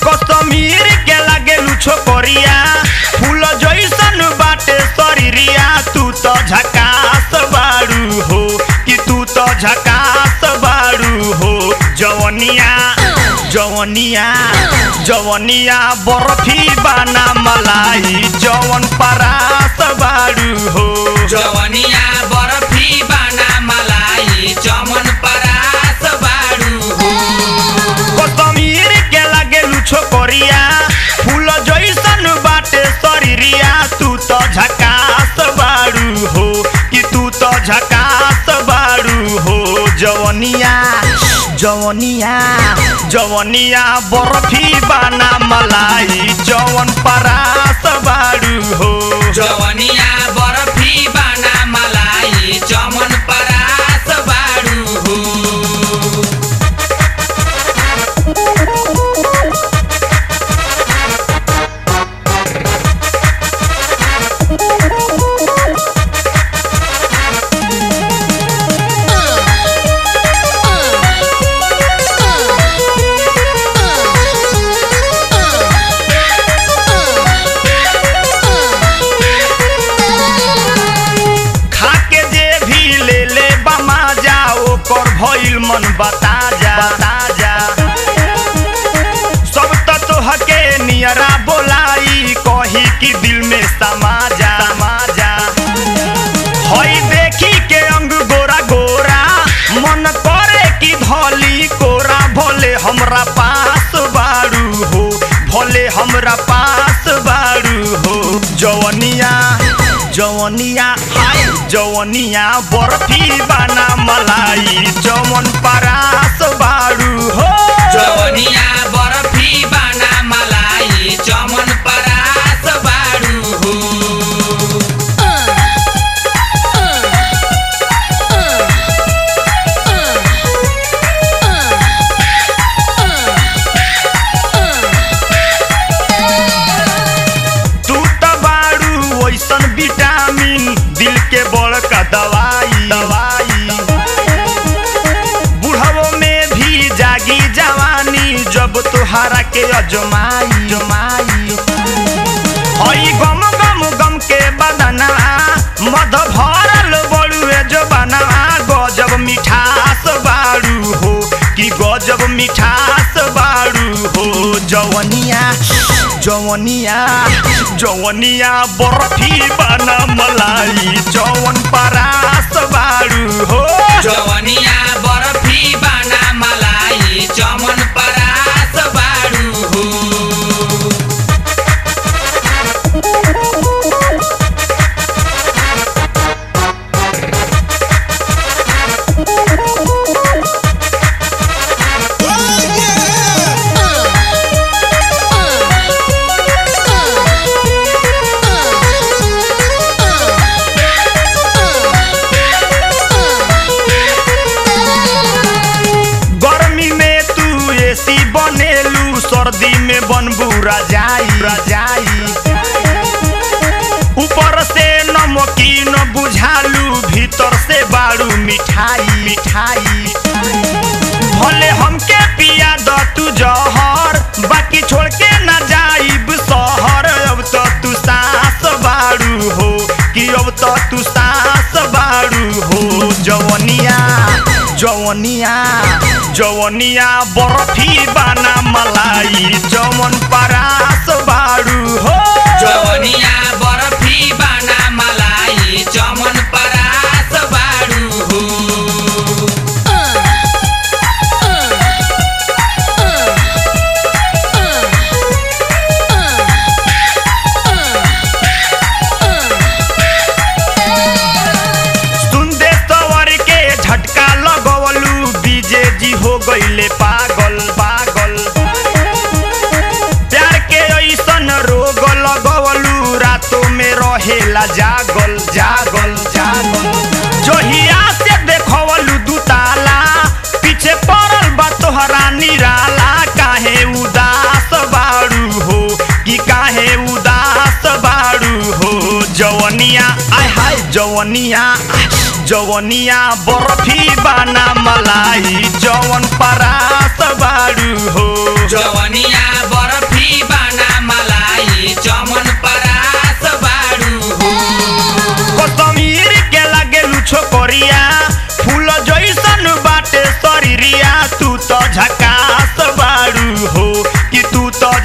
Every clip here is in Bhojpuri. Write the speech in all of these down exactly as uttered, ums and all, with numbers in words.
कश्मीर के लागेलू छोकरिया फूल जैसन बाटे शरीरिया तू तो झकास बारू हो कि तू तो झकास बारू हो जवनिया जवनिया जवनिया बर्फी बाना मलाई जवन परास बारू हो जवनिया बर्फी बाना मलाई जवन परास बारू हो कश्मीर के लागेलू छोकरिया फूल जैसन बाटे शरीरिया तू तो झकास बारू हो कि तू तो झकास बारू हो जवनिया जवनिया जवनिया बर्फी बाना मलाई जवन परास बारू हो जवनिया बर्फी बाना मलाई जवन परास बारू हो भइल मन बता जा बता जा सब तो हके नियरा बोलाई कही कि दिल में समा जा समा जा हई देखी के अंग गोरा गोरा मन करे कि धली कोरा भोले हमरा पास बारू हो भोले हमरा पास बारू हो जवनिया जवनिया हाय जवनिया बर्फी बाना मलाई जवन परास बारू हो जवनिया बर्फी बाना मलाई जवन परास बारू हो विटामिन दिल के बड़का दवाई दवाई बुढ़ावो में भी जागी जवानी जब तुहारा के अजमाई जमाई हई गम गम गम के बदना मध भरल बड़ुए जो बना गजब मिठास बारू हो कि गजब मिठास बारू हो जवनिया जवनिया जवनिया बर्फी बाना मलाई जवन परास बारू हो जवनिया बर्फी बाना मलाई जवन परास बारू हो सर्दी में बनबू रजाई रजाई ऊपर से नमकीन बुझालू भीतर से बारू मिठाई मिठाई भले हमके पिया द तू जहर बाकी छोड़ के ना जाइब शहर अब तो तू सास बारू हो कि अब तो तू सास बारू हो जवनिया जवनिया जवनिया बर्फी बाना मलाई जवन परास बारू हो जवनिया बर्फी बाना मलाई जवन परास बारू हो सुनदे सवर के झटका लगवलू बीजे जी हो गईले पागल पागल प्यार के ऐसन रोग लगवलू रातों में रहेला जागल जागल जागल जोहिया से देखवलू दुताला पीछे पड़ल बा तोहरा निराला काहे उदास बारू हो कि काहे उदास बारू हो जवनिया आय हाय जवनिया जवनिया बर्फी बाना मलाई जवन परास बारू हो जवनिया बर्फी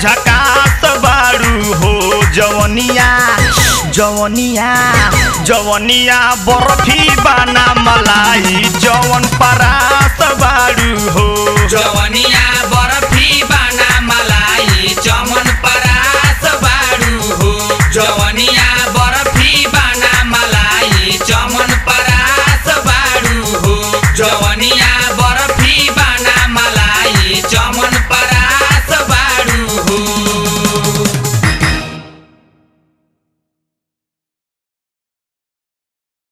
झकास बारू हो जवनिया जवनिया जवनिया बर्फी बाना मलाई जवन परास बारू हो जवनिया बर्फी